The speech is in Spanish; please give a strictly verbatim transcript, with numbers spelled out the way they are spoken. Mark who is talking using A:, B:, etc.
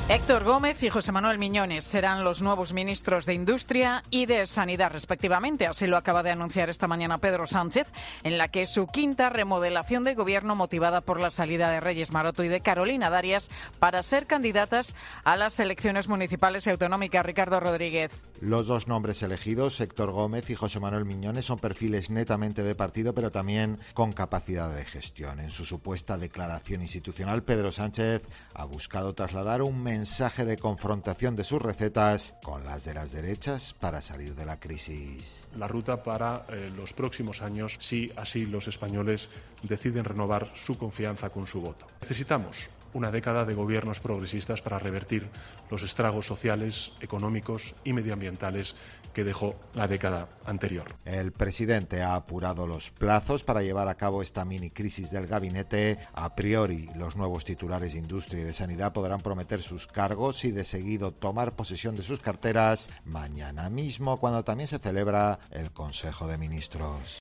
A: Héctor Gómez y José Manuel Miñones serán los nuevos ministros de Industria y de Sanidad, respectivamente. Así lo acaba de anunciar esta mañana Pedro Sánchez, en la que su quinta remodelación de gobierno, motivada por la salida de Reyes Maroto y de Carolina Darias, para ser candidatas a las elecciones municipales y autonómicas. Ricardo Rodríguez.
B: Los dos nombres elegidos, Héctor Gómez y José Manuel Miñones, son perfiles netamente de partido, pero también con capacidad de gestión. En su supuesta declaración institucional, Pedro Sánchez ha buscado trasladar un mensaje de confrontación de sus recetas con las de las derechas para salir de la crisis.
C: La ruta para eh, los próximos años, si así los españoles deciden renovar su confianza con su voto. Necesitamos una década de gobiernos progresistas para revertir los estragos sociales, económicos y medioambientales que dejó la década anterior.
B: El presidente ha apurado los plazos para llevar a cabo esta mini crisis del gabinete. A priori, los nuevos titulares de Industria y de Sanidad podrán prometer sus cargos y de seguido tomar posesión de sus carteras mañana mismo, cuando también se celebra el Consejo de Ministros.